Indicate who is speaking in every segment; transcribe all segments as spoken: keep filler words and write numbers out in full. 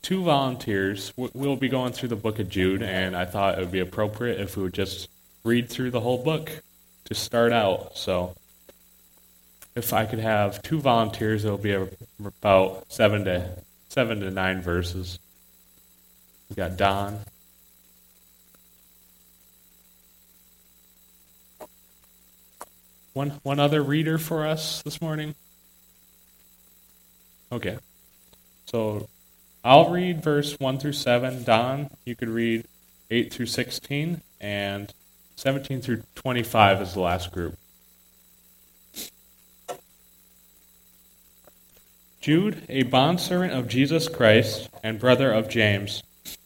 Speaker 1: two volunteers. We'll be going through the book of Jude, and I thought it would be appropriate if we would just read through the whole book to start out. So if I could have two volunteers, it'll be about seven to seven to nine verses. We've got Don. One one other reader for us this morning? Okay. So I'll read verse one through seven. Don, you could read eight through sixteen, and seventeen through twenty-five is the last group. Jude, a bondservant of Jesus Christ and brother of James,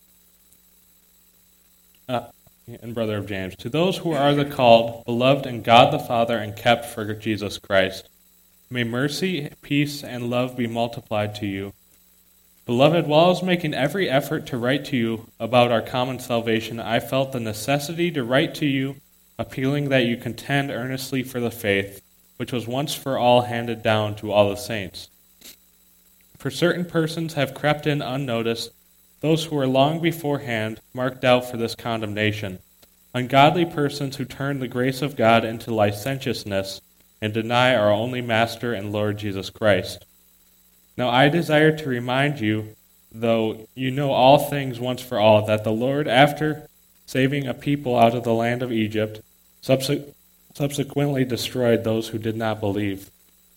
Speaker 1: uh, and brother of James, to those who are the called, beloved in God the Father, and kept for Jesus Christ, may mercy, peace, and love be multiplied to you. Beloved, while I was making every effort to write to you about our common salvation, I felt the necessity to write to you, appealing that you contend earnestly for the faith, which was once for all handed down to all the saints. For certain persons have crept in unnoticed, those who were long beforehand marked out for this condemnation, ungodly persons who turn the grace of God into licentiousness and deny our only Master and Lord Jesus Christ. Now I desire to remind you, though you know all things once for all, that the Lord, after saving a people out of the land of Egypt, subse- subsequently destroyed those who did not believe.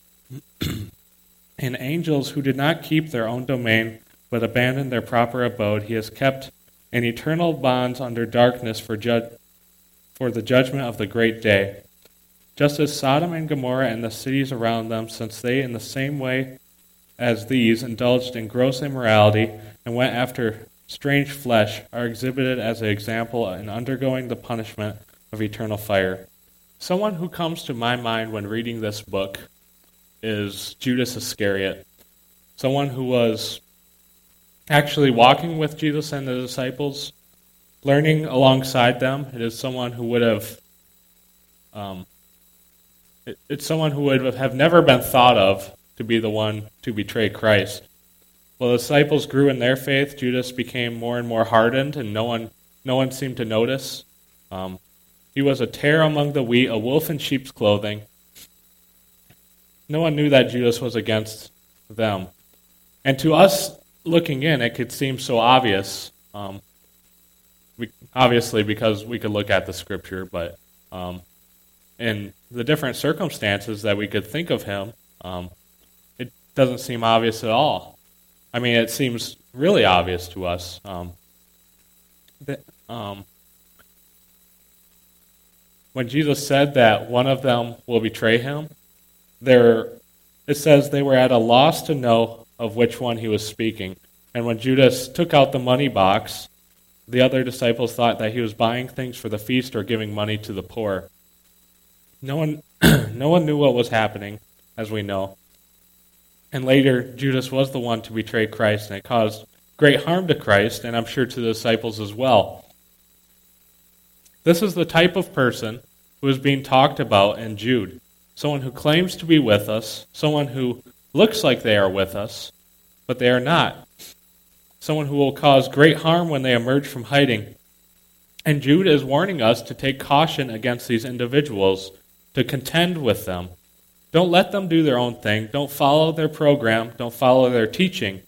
Speaker 1: And angels who did not keep their own domain, but abandoned their proper abode, he has kept in eternal bonds under darkness for, ju- for the judgment of the great day. Just as Sodom and Gomorrah and the cities around them, since they in the same way as these indulged in gross immorality and went after strange flesh, are exhibited as an example in undergoing the punishment of eternal fire. Someone who comes to my mind when reading this book is Judas Iscariot, someone who was actually walking with Jesus and the disciples, learning alongside them. It is someone who would have, um, it, it's someone who would have never been thought of to be the one to betray Christ. While the disciples grew in their faith, Judas became more and more hardened, and no one, no one seemed to notice. Um, he was a tare among the wheat, a wolf in sheep's clothing. No one knew that Judas was against them. And to us looking in, it could seem so obvious, um, we, obviously because we could look at the scripture, but um, in the different circumstances that we could think of him, um, it doesn't seem obvious at all. I mean, it seems really obvious to us. Um, that, um, when Jesus said that one of them will betray him, There, it says they were at a loss to know of which one he was speaking. And when Judas took out the money box, the other disciples thought that he was buying things for the feast or giving money to the poor. No one, no one knew what was happening, as we know. And later, Judas was the one to betray Christ, and it caused great harm to Christ, and I'm sure to the disciples as well. This is the type of person who is being talked about in Jude. Someone who claims to be with us, someone who looks like they are with us, but they are not. Someone who will cause great harm when they emerge from hiding. And Jude is warning us to take caution against these individuals, to contend with them. Don't let them do their own thing. Don't follow their program. Don't follow their teaching.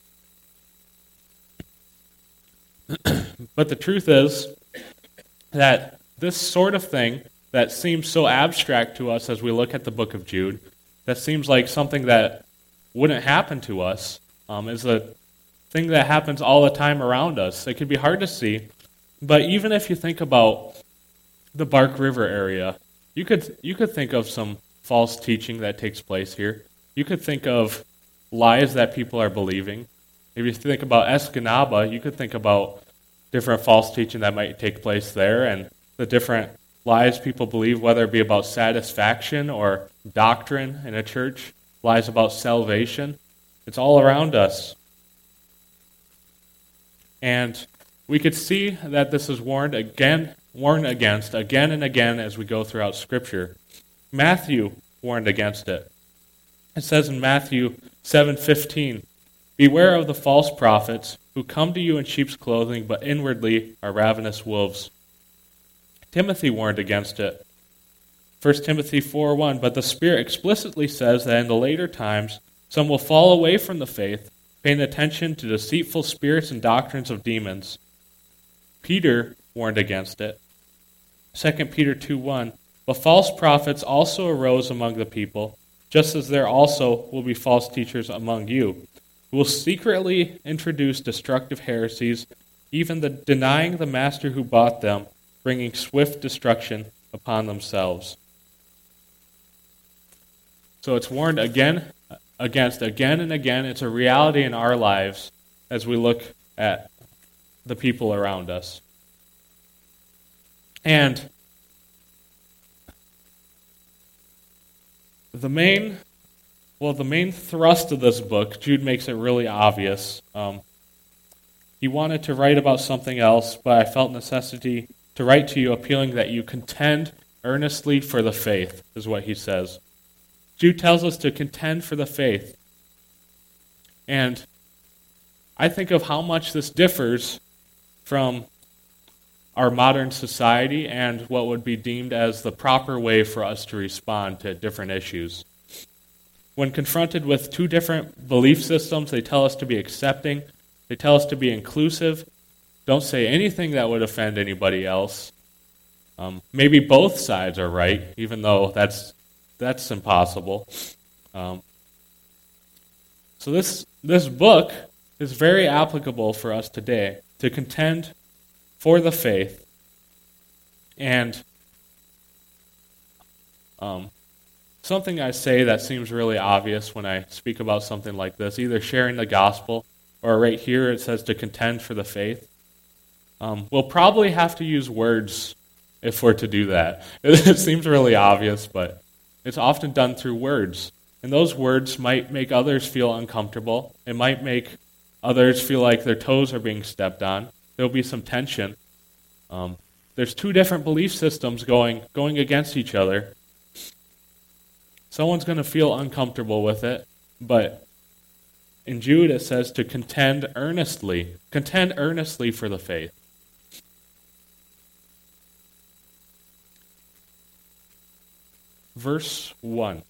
Speaker 1: But the truth is that this sort of thing that seems so abstract to us as we look at the book of Jude, that seems like something that wouldn't happen to us, um, is a thing that happens all the time around us. It can be hard to see, but even if you think about the Bark River area, you could you could think of some false teaching that takes place here. You could think of lies that people are believing. If you think about Escanaba, you could think about different false teaching that might take place there, and the different lies people believe, whether it be about satisfaction or doctrine in a church, lies about salvation. It's all around us. And we could see that this is warned again, warned against again and again as we go throughout Scripture. Matthew warned against it. It says in Matthew seven fifteen, Beware of the false prophets who come to you in sheep's clothing, but inwardly are ravenous wolves. Timothy warned against it. First Timothy four one, but the Spirit explicitly says that in the later times some will fall away from the faith, paying attention to deceitful spirits and doctrines of demons. Peter warned against it. Second Peter two one, but false prophets also arose among the people, just as there also will be false teachers among you, who will secretly introduce destructive heresies, even the denying the master who bought them, bringing swift destruction upon themselves. So it's warned again against again and again. It's a reality in our lives as we look at the people around us. And the main, well, the main thrust of this book, Jude makes it really obvious. Um, he wanted to write about something else, but I felt necessity to write to you, appealing that you contend earnestly for the faith, is what he says. Jude tells us to contend for the faith. And I think of how much this differs from our modern society and what would be deemed as the proper way for us to respond to different issues. When confronted with two different belief systems, they tell us to be accepting, they tell us to be inclusive, don't say anything that would offend anybody else. Um, maybe both sides are right, even though that's that's impossible. Um, so this this book is very applicable for us today, to contend for the faith. And um, something I say that seems really obvious when I speak about something like this, either sharing the gospel or right here it says to contend for the faith. Um, we'll probably have to use words if we're to do that. It seems really obvious, but it's often done through words. And those words might make others feel uncomfortable. It might make others feel like their toes are being stepped on. There'll be some tension. Um, there's two different belief systems going going against each other. Someone's going to feel uncomfortable with it, but in Jude it says to contend earnestly. Contend earnestly for the faith. Verse one.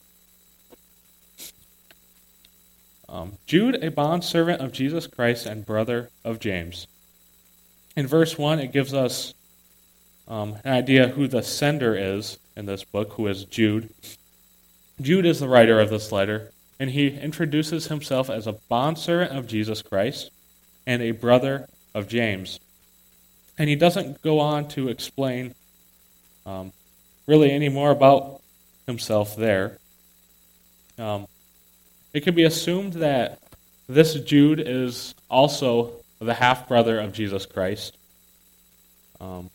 Speaker 1: Um, Jude, a bondservant of Jesus Christ and brother of James. In verse one, it gives us um, an idea who the sender is in this book, who is Jude. Jude is the writer of this letter, and he introduces himself as a bondservant of Jesus Christ and a brother of James. And he doesn't go on to explain um, really any more about himself there. Um, it can be assumed that this Jude is also the half-brother of Jesus Christ. Um,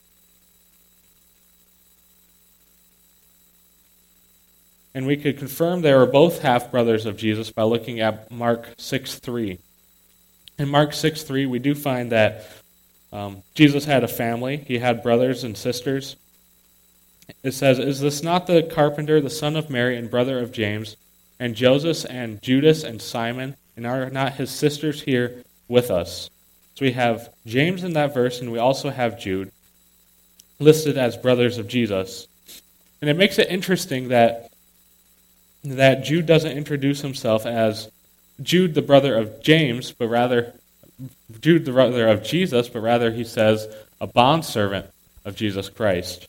Speaker 1: and we could confirm they were both half-brothers of Jesus by looking at Mark six three. In Mark six three, we do find that um, Jesus had a family. He had brothers and sisters. It says, "Is this not the carpenter, the son of Mary, and brother of James, and Joseph, and Judas, and Simon? And are not his sisters here with us?" So we have James in that verse, and we also have Jude listed as brothers of Jesus. And it makes it interesting that, that Jude doesn't introduce himself as Jude, the brother of James, but rather Jude, the brother of Jesus, but rather he says a bondservant of Jesus Christ.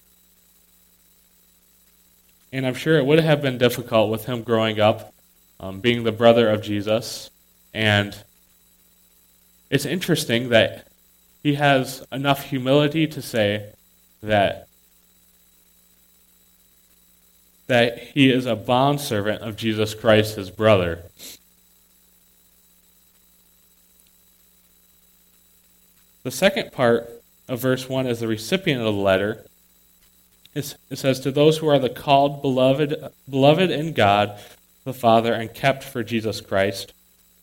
Speaker 1: And I'm sure it would have been difficult with him growing up, um, being the brother of Jesus. And it's interesting that he has enough humility to say that, that he is a bondservant of Jesus Christ, his brother. The second part of verse one is the recipient of the letter. It says, "To those who are the called, beloved, beloved in God, the Father, and kept for Jesus Christ."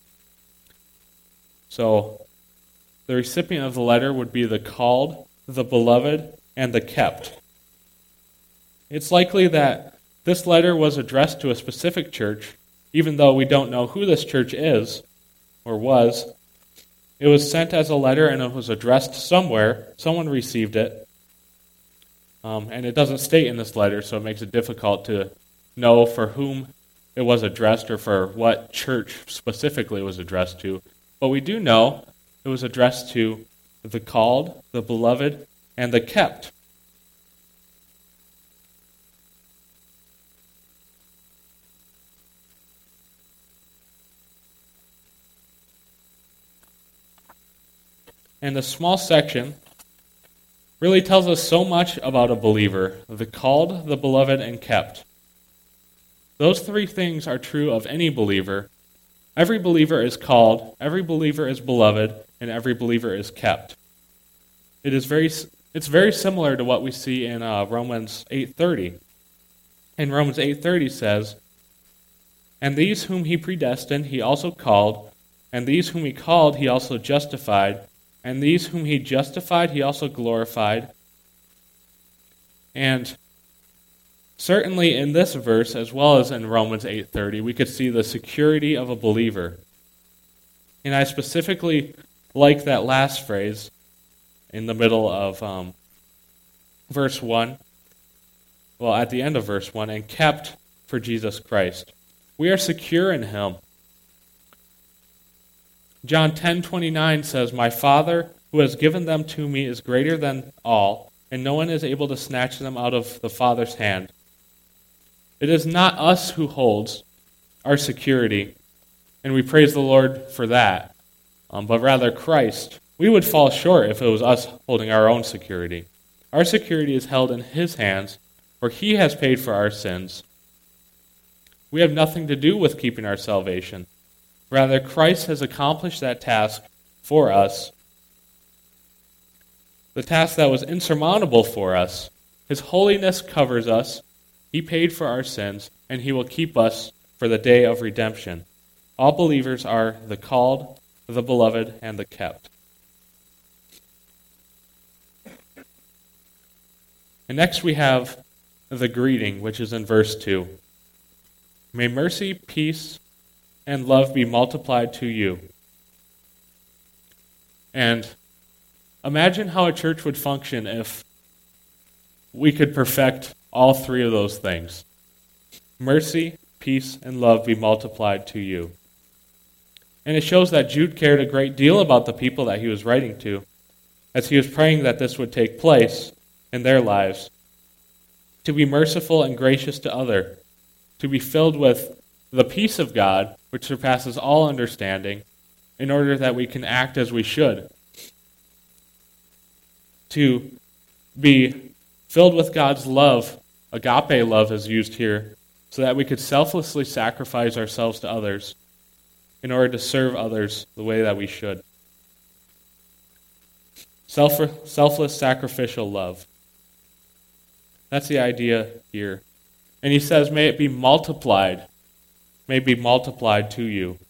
Speaker 1: So, the recipient of the letter would be the called, the beloved, and the kept. It's likely that this letter was addressed to a specific church, even though we don't know who this church is. or was. It was sent as a letter and it was addressed somewhere. Someone received it. Um, and it doesn't state in this letter, so it makes it difficult to know for whom it was addressed or for what church specifically it was addressed to. But we do know it was addressed to the called, the beloved, and the kept. And the small section really tells us so much about a believer: the called, the beloved, and kept. Those three things are true of any believer. Every believer is called, every believer is beloved, and every believer is kept. It is very, it's very similar to what we see in uh, Romans eight thirty. In Romans eight thirty says, "And these whom he predestined, he also called, and these whom he called, he also justified, and these whom he justified, he also glorified." And certainly in this verse, as well as in Romans eight thirty, we could see the security of a believer. And I specifically like that last phrase in the middle of um, verse one. Well, at the end of verse one, "and kept for Jesus Christ." We are secure in him. John ten twenty-nine says, "My Father who has given them to me is greater than all, and no one is able to snatch them out of the Father's hand." It is not us who holds our security, and we praise the Lord for that, um, but rather Christ. We would fall short if it was us holding our own security. Our security is held in his hands, for he has paid for our sins. We have nothing to do with keeping our salvation. Rather, Christ has accomplished that task for us. The task that was insurmountable for us. His holiness covers us. He paid for our sins, and he will keep us for the day of redemption. All believers are the called, the beloved, and the kept. And next we have the greeting, which is in verse two. "May mercy, peace, and love be multiplied to you." And imagine how a church would function if we could perfect all three of those things. Mercy, peace, and love be multiplied to you. And it shows that Jude cared a great deal about the people that he was writing to, as he was praying that this would take place in their lives. To be merciful and gracious to others, to be filled with the peace of God, which surpasses all understanding, in order that we can act as we should. To be filled with God's love, agape love is used here, so that we could selflessly sacrifice ourselves to others in order to serve others the way that we should. Self, selfless sacrificial love. That's the idea here. And he says, may it be multiplied. May it be multiplied to you.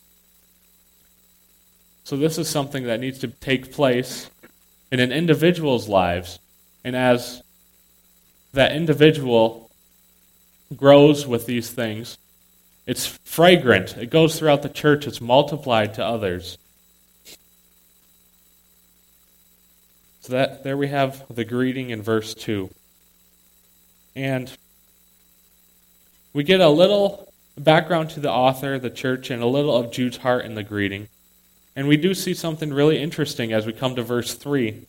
Speaker 1: So this is something that needs to take place in an individual's lives. And as that individual grows with these things, it's fragrant. It goes throughout the church. It's multiplied to others. So that there we have the greeting in verse two. And we get a little background to the author, the church, and a little of Jude's heart in the greeting. And we do see something really interesting as we come to verse three.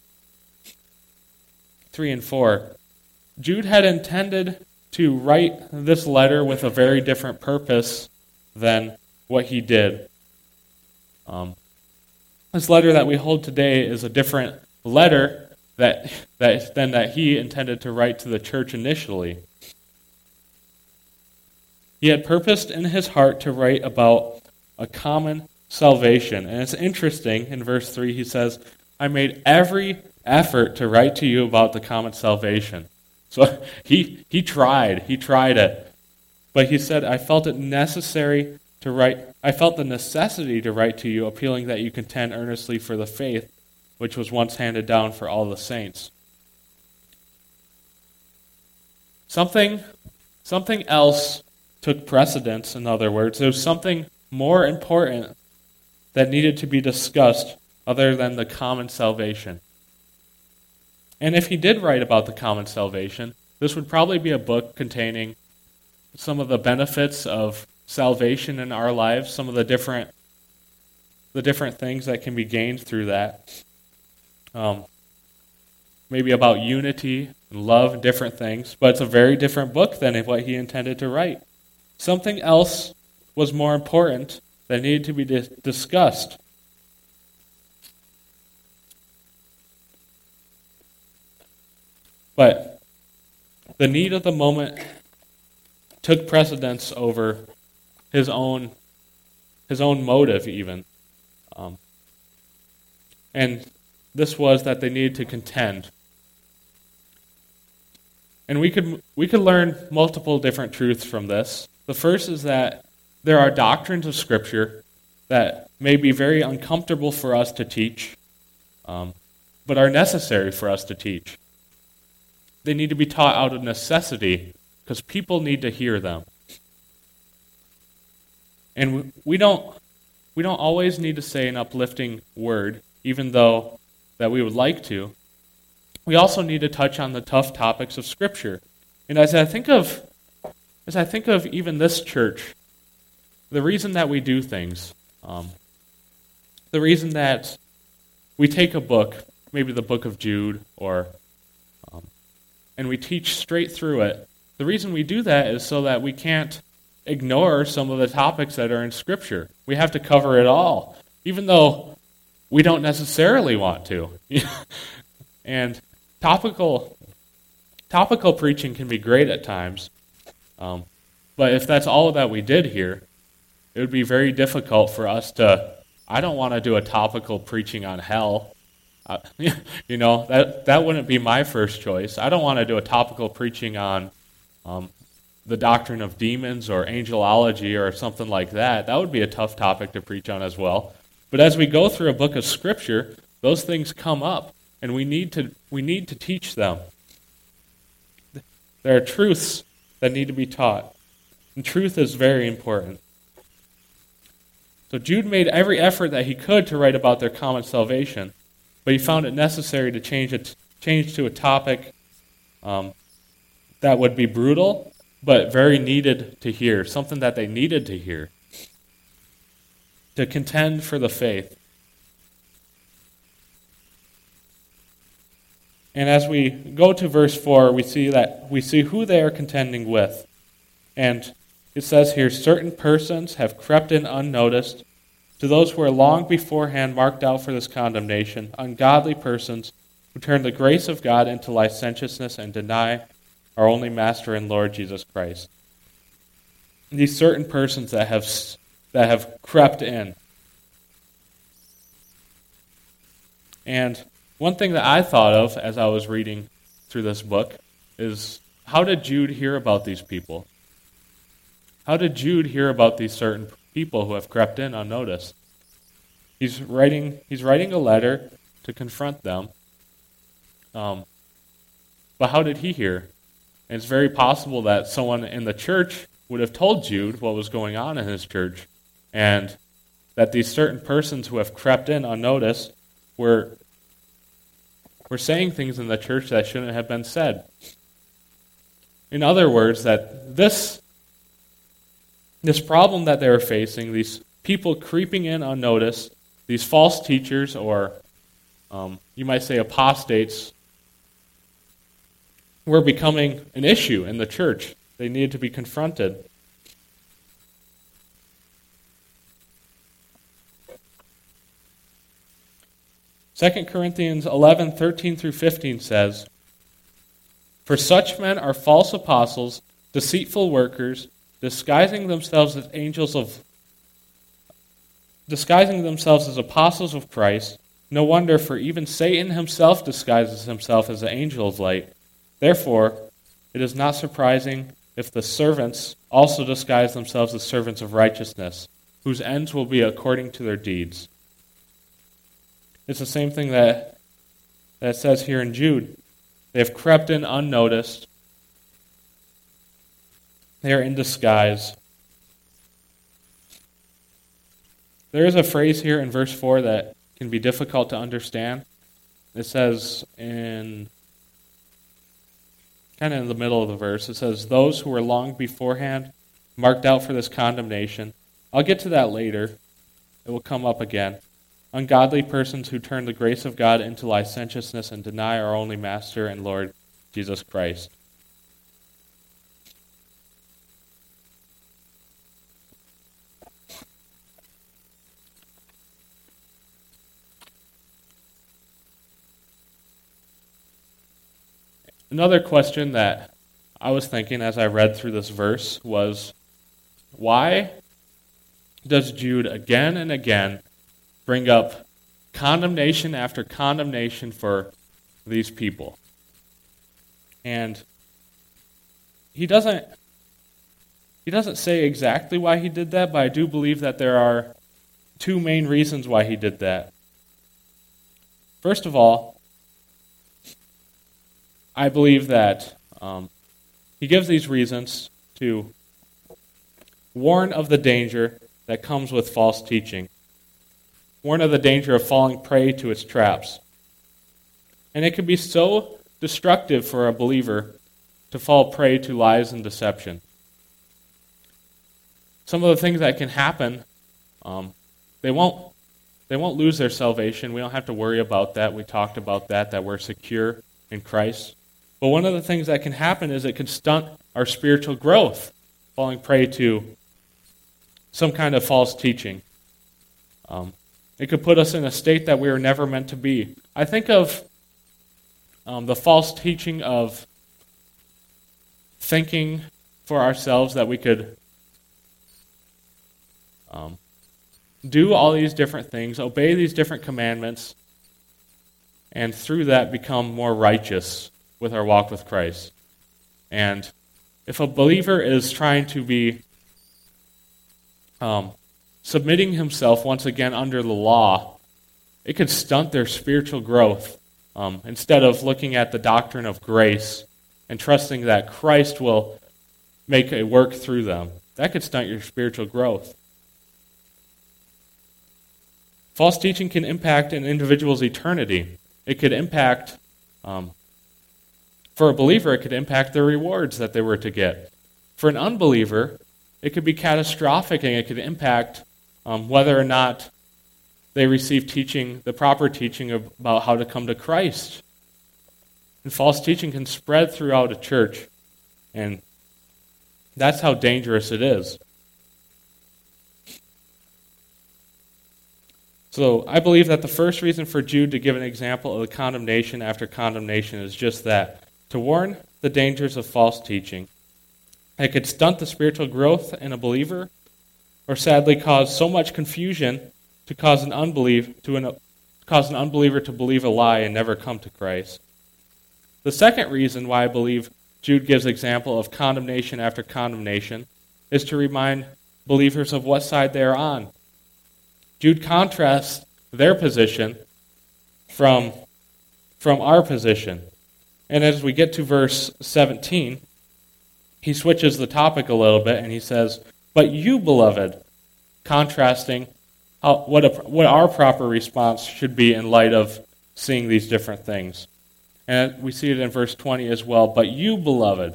Speaker 1: three and four. Jude had intended to write this letter with a very different purpose than what he did. Um, this letter that we hold today is a different letter that, that than that he intended to write to the church initially. He had purposed in his heart to write about a common salvation. And it's interesting, in verse three he says, I made every effort to write to you about the common salvation. So he he tried, he tried it. But he said, I felt it necessary to write, I felt the necessity to write to you, appealing that you contend earnestly for the faith which was once handed down for all the saints. Something, something else took precedence, in other words. There was something more important that needed to be discussed other than the common salvation. And if he did write about the common salvation, this would probably be a book containing some of the benefits of salvation in our lives, some of the different the different things that can be gained through that. Um, maybe about unity and love and different things, but it's a very different book than what he intended to write. Something else was more important that needed to be dis- discussed. But the need of the moment took precedence over his own his own motive even. Um, and this was that they needed to contend. And we could we could learn multiple different truths from this. The first is that there are doctrines of Scripture that may be very uncomfortable for us to teach, um, but are necessary for us to teach. They need to be taught out of necessity because people need to hear them. And we don't we don't always need to say an uplifting word, even though that we would like to. We also need to touch on the tough topics of Scripture. And as I think of as I think of even this church, the reason that we do things, um, the reason that we take a book, maybe the book of Jude, or um, and we teach straight through it, the reason we do that is so that we can't ignore some of the topics that are in Scripture. We have to cover it all, even though we don't necessarily want to. And topical topical preaching can be great at times, um, but if that's all that we did here, it would be very difficult for us to, I don't want to do a topical preaching on hell. Uh, you know, that that wouldn't be my first choice. I don't want to do a topical preaching on um, the doctrine of demons or angelology or something like that. That would be a tough topic to preach on as well. But as we go through a book of Scripture, those things come up, and we need to we need to teach them. There are truths that need to be taught, and truth is very important. So Jude made every effort that he could to write about their common salvation, but he found it necessary to change it, change to a topic um, that would be brutal, but very needed to hear, something that they needed to hear, to contend for the faith. And as we go to verse four, we see that we see who they are contending with. And it says here, certain persons have crept in unnoticed, to those who are long beforehand marked out for this condemnation, ungodly persons who turn the grace of God into licentiousness and deny our only Master and Lord Jesus Christ. These certain persons that have that have crept in. And one thing that I thought of as I was reading through this book is, how did Jude hear about these people? How did Jude hear about these certain people who have crept in unnoticed? He's writing he's writing a letter to confront them. Um, but how did he hear? And it's very possible that someone in the church would have told Jude what was going on in his church, and that these certain persons who have crept in unnoticed were were saying things in the church that shouldn't have been said. In other words, that this this problem that they were facing, these people creeping in unnoticed, these false teachers, or um, you might say apostates, were becoming an issue in the church. They needed to be confronted. Second Corinthians eleven, thirteen through fifteen says, "For such men are false apostles, deceitful workers, disguising themselves as angels of disguising themselves as apostles of Christ. No wonder, for even Satan himself disguises himself as an angel of light. Therefore, it is not surprising if the servants also disguise themselves as servants of righteousness, whose ends will be according to their deeds." It's the same thing that that says here in Jude. They have crept in unnoticed. They are in disguise. There is a phrase here in verse four that can be difficult to understand. It says in, kind of in the middle of the verse, it says, those who were long beforehand marked out for this condemnation. I'll get to that later. It will come up again. Ungodly persons who turn the grace of God into licentiousness and deny our only Master and Lord, Jesus Christ. Another question that I was thinking as I read through this verse was, why does Jude again and again bring up condemnation after condemnation for these people? And he doesn't he doesn't say exactly why he did that, but I do believe that there are two main reasons why he did that. First of all, I believe that um, he gives these reasons to warn of the danger that comes with false teaching. Warn of the danger of falling prey to its traps. And it can be so destructive for a believer to fall prey to lies and deception. Some of the things that can happen, um, they won't they won't lose their salvation. We don't have to worry about that. We talked about that, that we're secure in Christ. But one of the things that can happen is it can stunt our spiritual growth, falling prey to some kind of false teaching. Um, it could put us in a state that we were never meant to be. I think of um, the false teaching of thinking for ourselves that we could um, do all these different things, obey these different commandments, and through that become more righteous with our walk with Christ. And if a believer is trying to be um, submitting himself once again under the law, it could stunt their spiritual growth um, instead of looking at the doctrine of grace and trusting that Christ will make a work through them. That could stunt your spiritual growth. False teaching can impact an individual's eternity. It could impact um, For a believer, it could impact the rewards that they were to get. For an unbeliever, it could be catastrophic, and it could impact um, whether or not they receive teaching, the proper teaching about how to come to Christ. And false teaching can spread throughout a church, and that's how dangerous it is. So I believe that the first reason for Jude to give an example of the condemnation after condemnation is just that, to warn the dangers of false teaching. It could stunt the spiritual growth in a believer, or sadly cause so much confusion to cause an unbelief to an, cause an unbeliever to believe a lie and never come to Christ. The second reason why I believe Jude gives example of condemnation after condemnation is to remind believers of what side they are on. Jude contrasts their position from, from our position. And as we get to verse seventeen, he switches the topic a little bit and he says, "But you, beloved," contrasting how, what, a, what our proper response should be in light of seeing these different things. And we see it in verse twenty as well. "But you, beloved."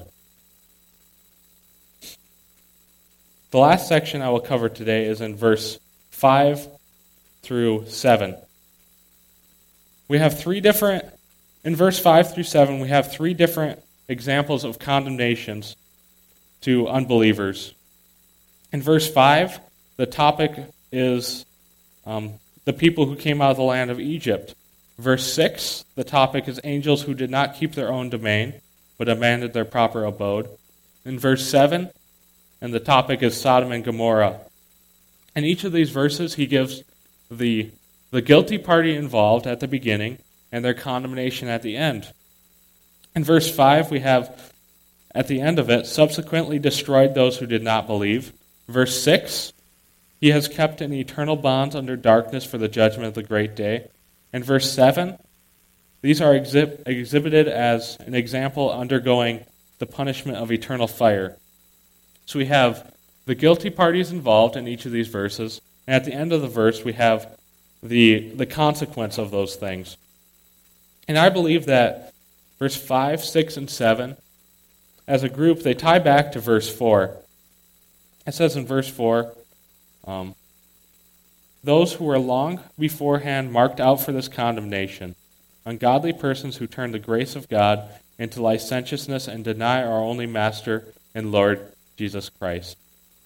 Speaker 1: The last section I will cover today is in verse five through seven. We have three different, in verse five through seven, we have three different examples of condemnations to unbelievers. In verse five, the topic is um, the people who came out of the land of Egypt. Verse six, the topic is angels who did not keep their own domain, but abandoned their proper abode. In verse seven, and the topic is Sodom and Gomorrah. In each of these verses, he gives the, the guilty party involved at the beginning and their condemnation at the end. In verse five, we have, at the end of it, subsequently destroyed those who did not believe. Verse six, he has kept in eternal bonds under darkness for the judgment of the great day. And verse seven, these are exhib- exhibited as an example undergoing the punishment of eternal fire. So we have the guilty parties involved in each of these verses, And at the end of the verse, we have the, the consequence of those things. And I believe that verse five, six, and seven, as a group, they tie back to verse four. It says in verse four, um, those who were long beforehand marked out for this condemnation, ungodly persons who turn the grace of God into licentiousness and deny our only Master and Lord, Jesus Christ.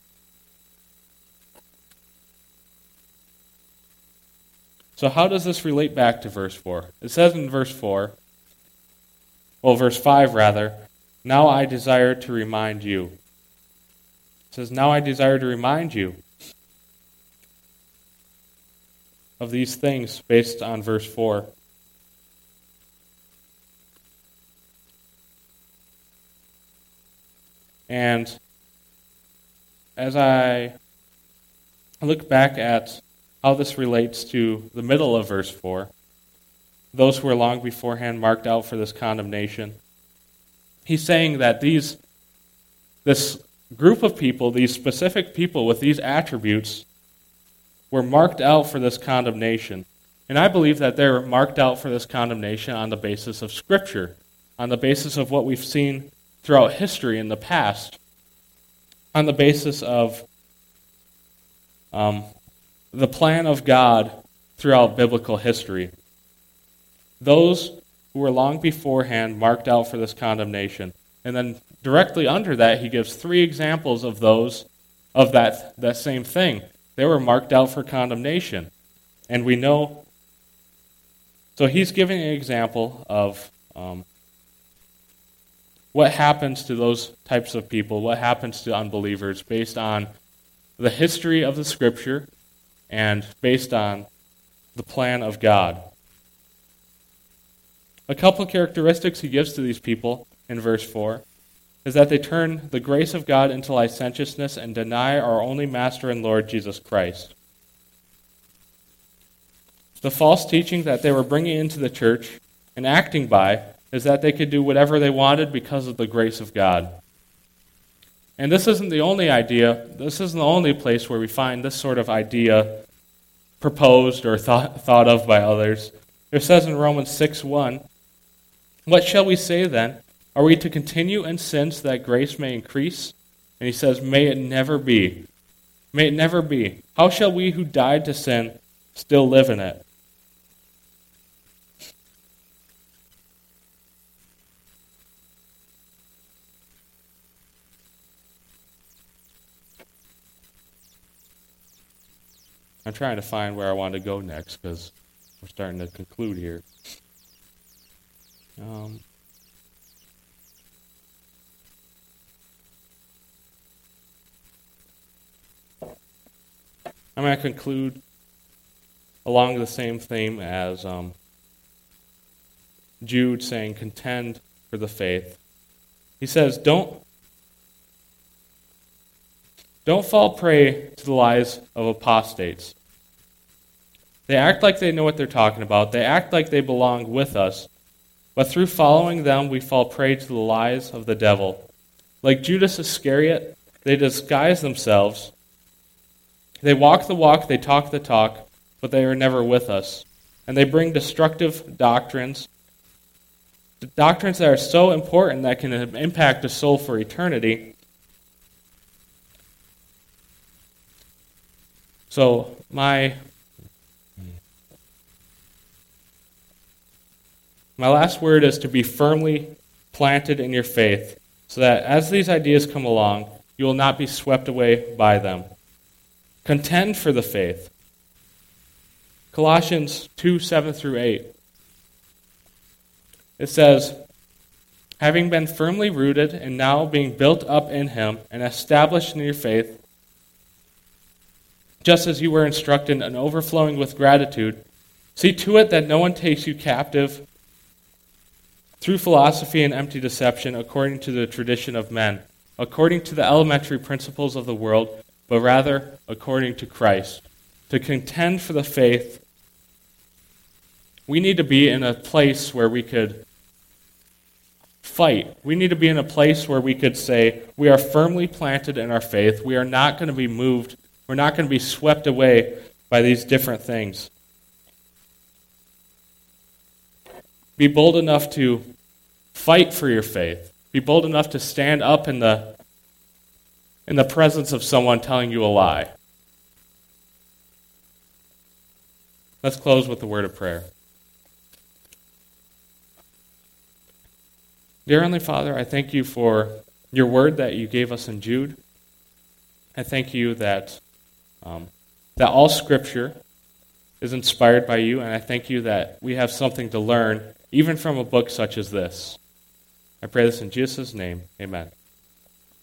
Speaker 1: So how does this relate back to verse four? It says in verse four, well, verse five rather, now I desire to remind you. It says, now I desire to remind you of these things based on verse four. And as I look back at how this relates to the middle of verse four, those who were long beforehand marked out for this condemnation, he's saying that these, this group of people, these specific people with these attributes, were marked out for this condemnation. And I believe that they're marked out for this condemnation on the basis of Scripture, on the basis of what we've seen throughout history in the past, on the basis of um, the plan of God throughout biblical history. Those who were long beforehand marked out for this condemnation. And then directly under that, he gives three examples of those, of that, that same thing. They were marked out for condemnation. And we know, so he's giving an example of um, what happens to those types of people, what happens to unbelievers based on the history of the Scripture and based on the plan of God. A couple characteristics he gives to these people in verse four is that they turn the grace of God into licentiousness and deny our only Master and Lord, Jesus Christ. The false teaching that they were bringing into the church and acting by is that they could do whatever they wanted because of the grace of God. And this isn't the only idea, this isn't the only place where we find this sort of idea proposed or thought, thought of by others. It says in Romans six one, what shall we say then? Are we to continue in sin so that grace may increase? And he says, may it never be. May it never be. How shall we who died to sin still live in it? I'm trying to find where I want to go next because we're starting to conclude here. Um, I'm going to conclude along the same theme as um, Jude saying, contend for the faith. He says, don't, don't fall prey to the lies of apostates. They act like they know what they're talking about. They act like they belong with us. But through following them, we fall prey to the lies of the devil. Like Judas Iscariot, they disguise themselves. They walk the walk, they talk the talk, but they are never with us. And they bring destructive doctrines, doctrines that are so important that can impact a soul for eternity. So my my last word is to be firmly planted in your faith, so that as these ideas come along, you will not be swept away by them. Contend for the faith. Colossians two, seven through eight. It says, having been firmly rooted and now being built up in him and established in your faith, just as you were instructed and overflowing with gratitude, see to it that no one takes you captive through philosophy and empty deception according to the tradition of men, according to the elementary principles of the world, but rather according to Christ. To contend for the faith, we need to be in a place where we could fight. We need to be in a place where we could say, we are firmly planted in our faith. We are not going to be moved We're not going to be swept away by these different things. Be bold enough to fight for your faith. Be bold enough to stand up in the in the presence of someone telling you a lie. Let's close with a word of prayer. Dear Heavenly Father, I thank you for your word that you gave us in Jude. I thank you that um, that all Scripture is inspired by you, and I thank you that we have something to learn, even from a book such as this. I pray this in Jesus' name. Amen.